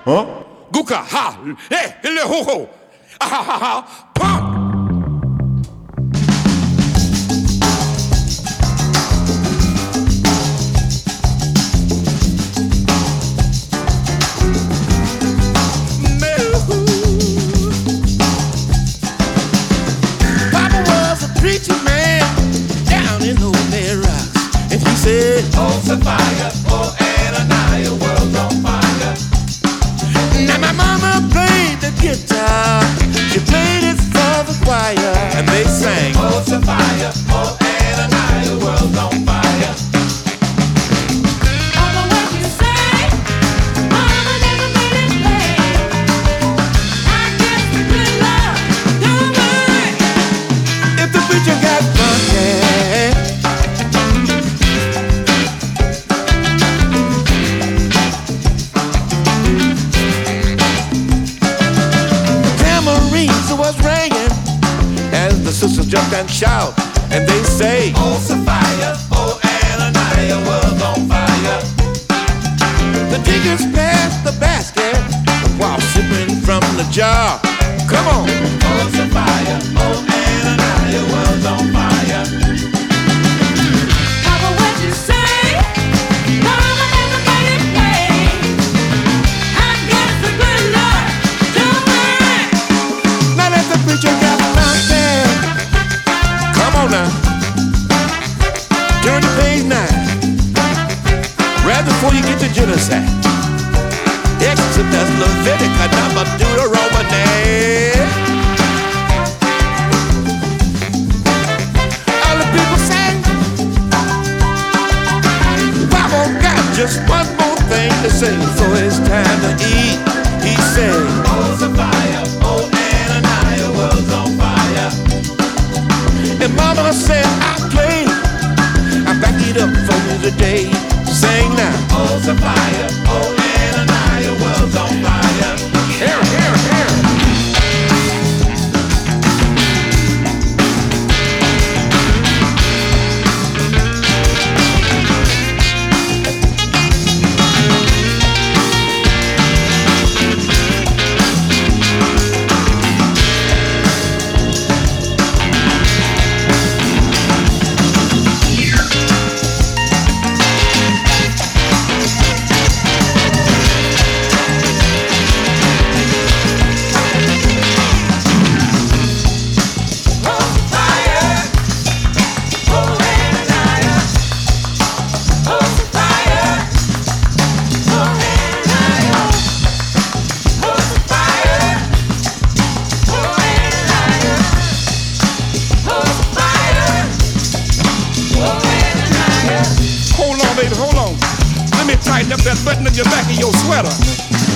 Huh? Guka ha. Hey, hele ho ho. Ah ha ha ha. Pump. Oh, Sophia, oh, Ananiah, world's on fire. Now my mama played the guitar, she played it for the choir, and they sang, oh, Sophia, oh, Ananiah, world's on fire. All the words you say, mama never made it plain. I guess the good Lord don't mind if the preacher got funky. Was ringing as the sisters jumped and shout, and they say, oh, Sophia, oh, Ananiah, world's on fire. The deacons passed the basket while sipping from the jar. Come on, oh, Sophia, oh, Ananiah, world's on fire. Papa, what you say? Mama never made it plain. I guess the good Lord don't mind. now that the preacher got funky. Come on now, turn to page 9. Right before you get to genocide, Exodus, Leviticus, number Deuteronomy. All the people sang, Bible got just one more thing to say, so it's time to eat. He said, oh, Sophia, oh, Ananiah, world's on fire. and Mama said, I back it up for you today. Sing now. Oh, Sophia, oh, Ananiah, world's on fire. Here, here, here. Hold on, baby, hold on. Let me tighten up that button on your back of your sweater.